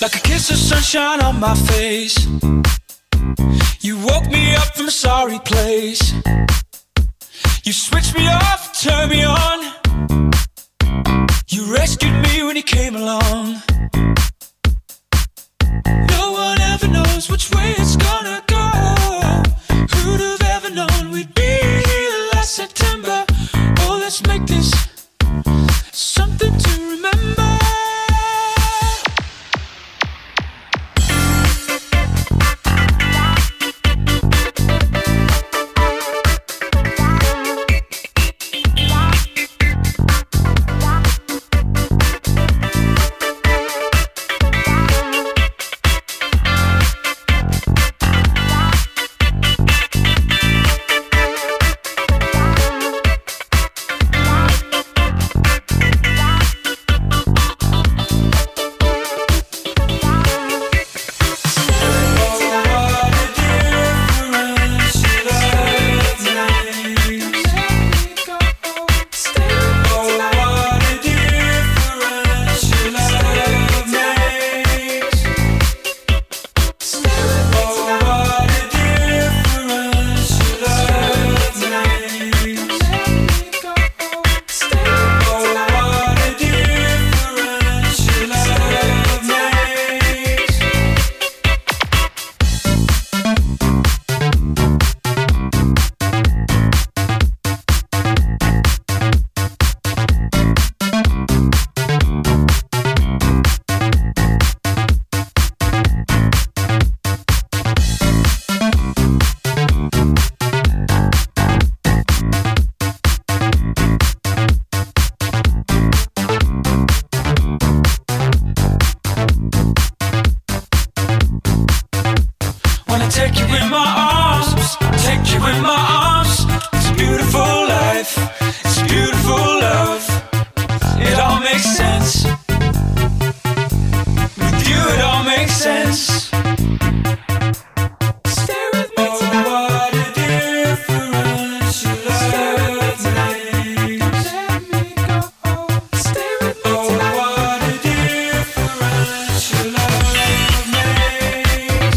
Like a kiss of sunshine on my face. You woke me up from a sorry place. You switched me off, turned me on. You rescued me when you came along. No one ever knows which way it's gonna go. Who'd have ever known we'd be here last September? Oh, let's make this something to remember. Take you in my arms, take you in my arms. It's a beautiful life, it's a beautiful love. It all makes sense. With you it all makes sense. Stay with me tonight. Oh, what a difference your love makes. Let me go. Stay with me tonight. Oh, what a difference your love makes.